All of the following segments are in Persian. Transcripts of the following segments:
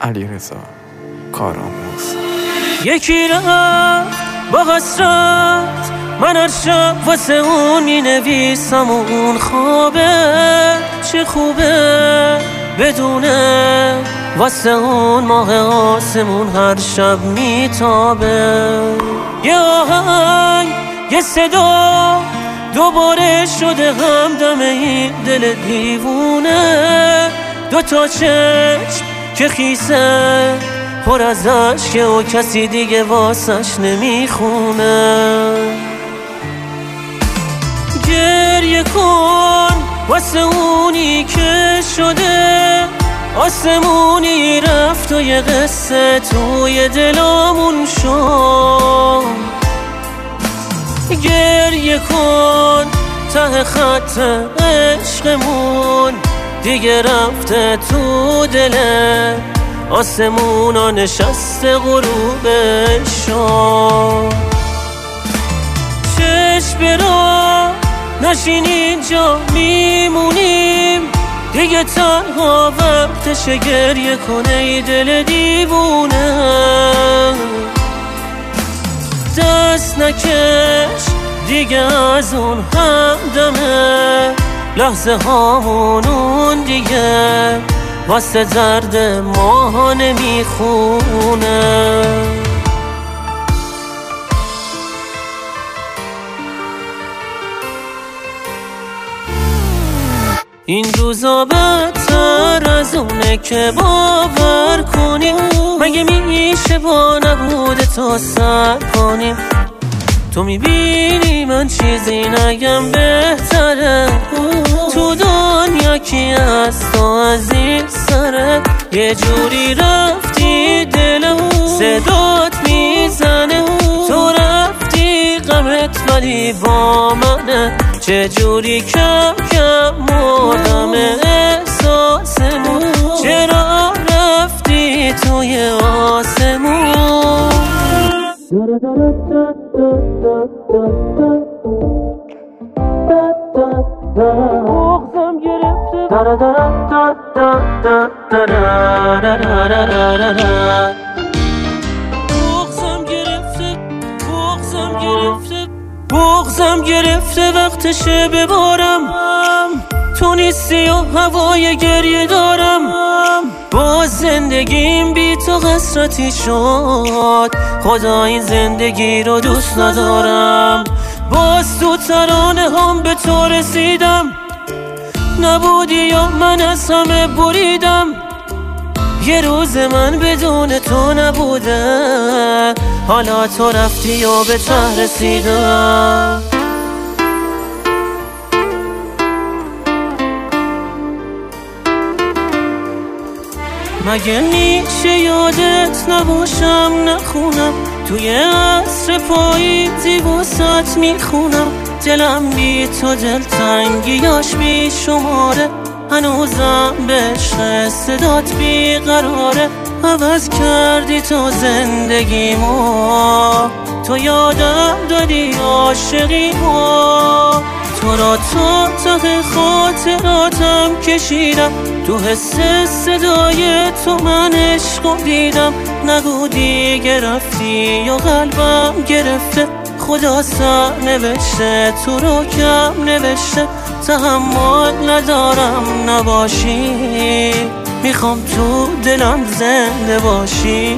علیرضا کارآموز. یکی رفت با حسرت، من هر شب واسه اون می نویسم و اون خوابه چه خوبه بدونه واسه اون ماه آسمون هر شب می تابه. یه آهنگ یه صدا دوباره شده همدم این دل دیوونه، دوتا چشم که خیسه پر از عشقه و کسی دیگه واسش نمیخونه. گریه کن واسه اونی که شده آسمونی رفت و یه قصه توی دلامون شد. گریه کن ته خط عشقمون دیگه رفته تو دله آسمونا نشسته غروبش شد. چشم برا نشین اینجا میمونیم دیگه تنها وقتشه گریه کنه ای دل دیوونه. دست نکش دیگه از اون همدمه لحظه هامونون دیگه واسه درد ما نمیخونه. این روزا بدتر از اونه که باور کنیم، مگه میشه با نبوده تا سر کنیم؟ تو میبینی من چیزی نگم بهتره، تو دنیا کی از تو عزیز سره. یه جوری رفتی دلم صدات میزنه، تو رفتی غمت ولی با منه. چه جوری کم کم مردم احساسمون، چرا رفتی توی آسمون؟ بغضم گرفته بغضم گرفته وقتشه ببارم. تو نیستی و هوای گریه دارم، با زندگیم بی تو قسرتی شد. خدا این زندگی رو دوست ندارم، باز تو ترانه هم به تو رسیدم. نبودی یا من از همه بریدم، یه روز من بدون تو نبوده، حالا تو رفتی یا به ته رسیدم. مگه میشه یادت نباشم نخونم، توی عصر پاییزی واسط میخونم. دلم بی تو دلتنگیاش بی شماره، هنوزم به عشق صدات بیقراره. عوض کردی تو زندگیمو، تو یادم دادی عاشقیمو. تو را تا ته خاطراتم کشیدم، تو حس صدای تو من عشقو دیدم. نگو دیگه رفتی یا قلبم گرفته، خدا سر نوشته تو رو کم نوشته. تحمل ندارم نباشی، میخوام تو دلم زنده باشی.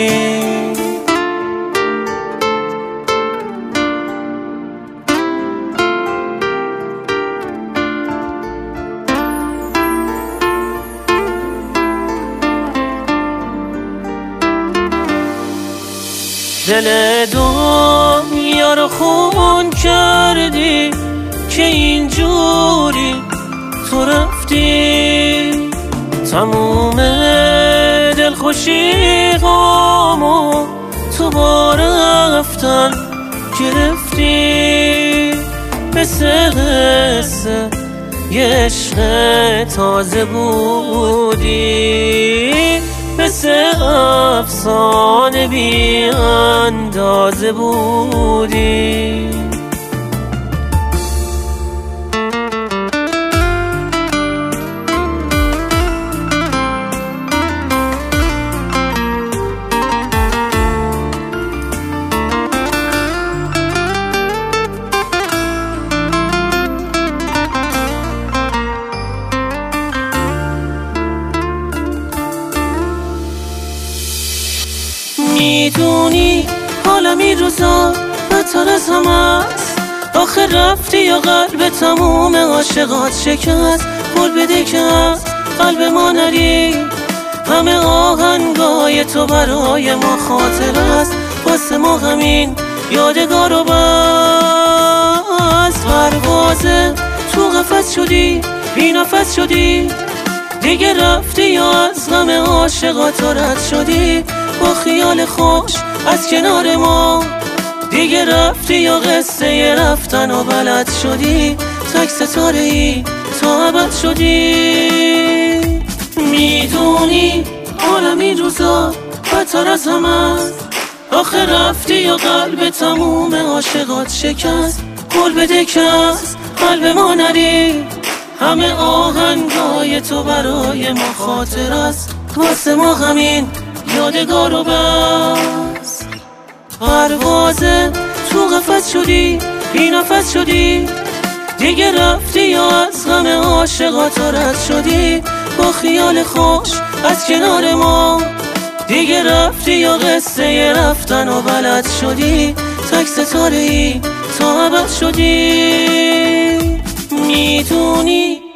دل دنیا رو خون کردی که اینجوری تو رفتی. تموم دلخوشی غامو تو با رفتن گرفتی. مثل قصه یه عشق تازه بودی، مثل افسانه بی اندازه بودی. میدونی حالا این روزا بدتر از همه است. آخه رفتی یا قلب تموم عاشقات شکست. قول بده که از قلب ما نری، همه آهنگای تو برای ما خاطر است. واسه ما همین یادگار و بس. پروازه تو قفس شدی، بی نفس شدی، دیگه رفتی یا از غم عاشقات رد شدی. با خیال خوش از کنار ما دیگه رفتی یا قصه رفتن و بلد شدی. تک ستاره ای تا ابد شدی. میدونی حالا این روزا بدتر از همه است. آخه رفتی یا قلب تموم عاشقات شکست. قول بده که از قلب ما نری، همه آهنگای تو برای ما خاطر است. واسه ما همین یادگار و بس. پروازه تو قفس شدی، بی نفس شدی، دیگه رفتی یا از غم عاشقات رد شدی. با خیال خوش از کنار ما دیگه رفتی یا قصه رفتن و بلد شدی. تک ستاره ای تا ابد شدی. میدونی